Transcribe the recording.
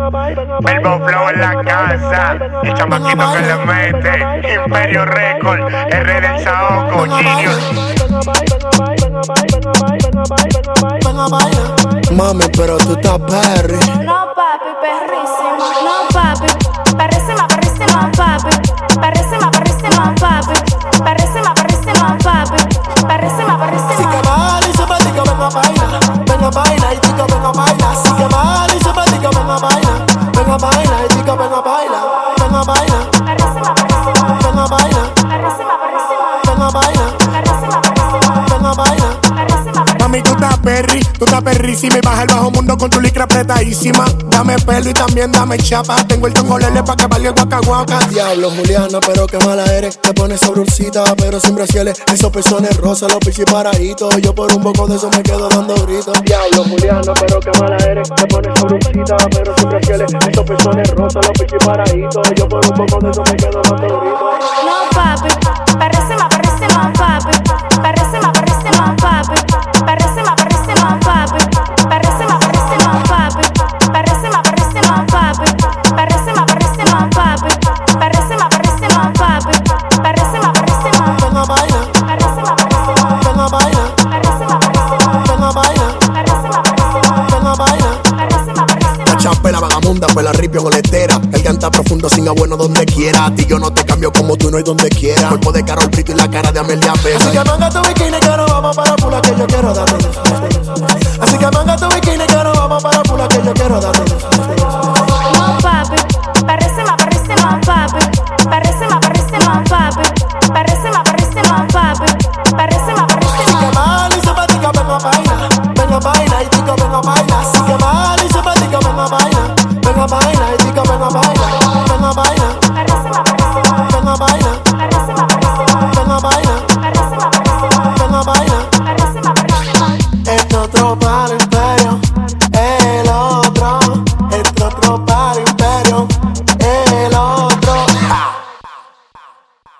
Verbo Flow en la casa, el chamaquito que le mete, Imperio Record, el rey del Saoco, Genius. Mami, pero tú estás perri. No papi, perrísimo. No papi, perrísima, perrísima, papi. Perrísima, perrísima, papi. Perrísima, perrísima, papi. Perrísima, perrísima. Si que mal y simpática, venga baila. Venga baila y chica, venga baila. Si que mal y simpática, venga baila. Venga baila y chica, venga baila. Venga baila. Perrísima, perrísima. Venga baila. Perrísima, perrísima. Venga baila. Perrísima, perrísima. Venga baila. Perrísima, perrísima. Mami, tú estás perrísima y baja el bajo mundo con tu licra apretadísima. Dame pelo y también dame chapa. Tengo el tongolele pa' que valga el guaca guaca. Diablo, Juliana, pero qué mala eres. Te pones sabrosita, pero sin brasieles. Esos pezones rosas, los pichis paraditos. Yo por un poco de eso me quedo dando gritos. Diablo, Juliana, pero qué mala eres. Te pones sabrosita, pero sin brasieles. Esos pezones rosas, los pichis paraditos. Yo por un poco de eso me quedo dando gritos. No papi, perrísima, perrísima, papi. Perrísima, perrísima, papi. Perrísima, perrísima, papi. Perrísima, perrísima, papi. Perrísima, perrísima, papi. Perrísima, perrísima, papi. Perrísima, perrísima, papi. Perrísima, perrísima. Venga, baila. Perrísima, perrísima. Venga, baila. Perrísima, perrísima. Venga, baila. Perrísima, perrísima. Venga, baila. Perrísima, perrísima. La chapa, la vagabunda, fue la ripio boletera. El canta profundo, sin bueno donde quiera. A ti yo no te cambio como tú no y donde quiera. Cuerpo de Karol Brito y la cara de Amelia Pérez. Así que manga tu bikini que no vamos para pula que yo quiero darte. Así que manga tu bikini que no vamos para pula que yo quiero darte. No papi, perrísima, perrísima, papi. Perrísima, perrísima, papi. Perrísima, perrísima, papi. Perrísima, Así que perrísima. mal y simpática, venga baila. Venga baila y chica, venga baila. Así que mal y simpática, venga baila. Venga baila y chica, venga baila. Venga baila.